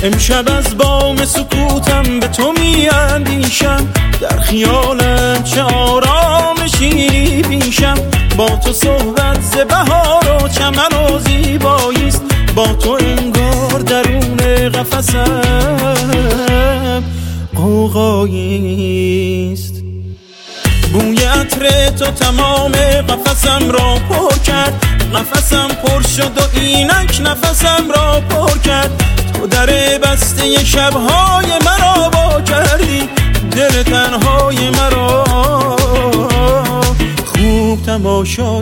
امشب از بام سکوتم به تو می اندیشم، در خیالم چه آرامشی پیشم. با تو صحبت ز بهار و چمن و زیباییست، با تو انگار درون قفسم غوغاییست. بوی عطر تو تمام قفسم را پر کرد، قفسم پر شد و اینک نفسم را پر کرد. تو در بسته شبهای مرا وا کردی، دل تنهای مرا خوب تماشا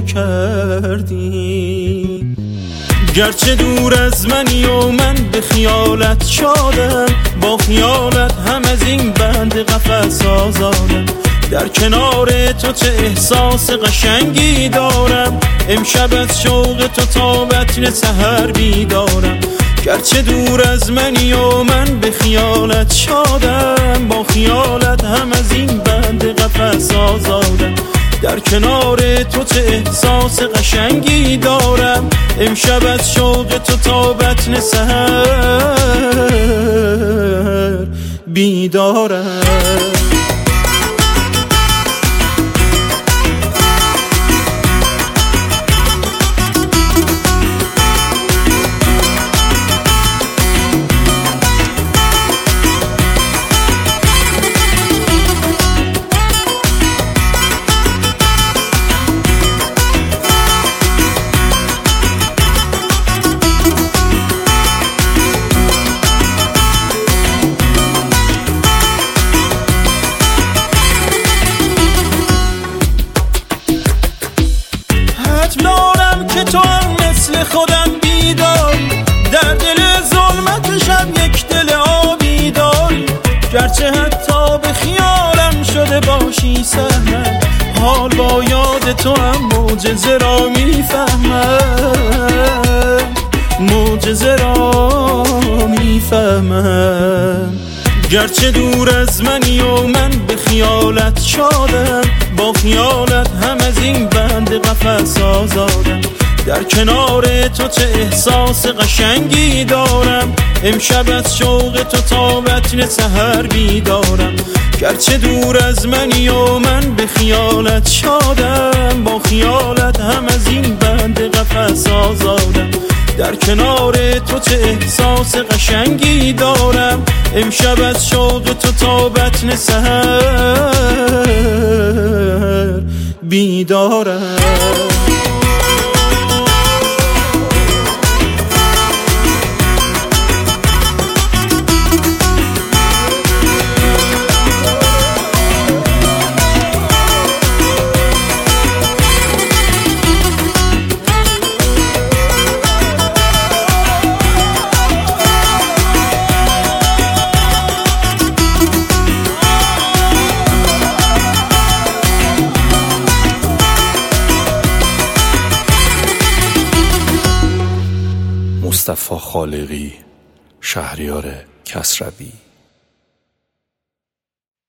کردی. گرچه دور از منی و من به خیالت شادم، با خیالت هم از این بند قفس آزادم. در کنار تو چه احساس قشنگی دارم، امشب از شوق تو تا بطن سحر بیدارم. گرچه دور از منی و من به خیالت شادم، با خیالت هم از این بند قفس آزادم. در کنار تو چه احساس قشنگی دارم، امشب از شوق تو تا بطن سحر بیدارم. دارم که تو هم مثل خودم بیداری، در دل ظلمت شب یک دل آبی داری. گرچه حتی به خیالم شده باشی سهمم، حال با یاد تو هم معجزه را میفهمم، معجزه را میفهمم. گرچه دور از منی و من به خیالت شادم، با خیالت هم از این بند قفس آزادم. در کنار تو چه احساس قشنگی دارم، امشب از شوق تو تا بطن سحر بیدارم. گرچه دور از منی و من به خیالت شادم، با خیالت هم از این بند قفس آزادم. در کنار تو چه احساس قشنگی دارم، امشب از شوق تو تا بطن سحر بیدارم. مصطفی خالقی، شهریار کسروی.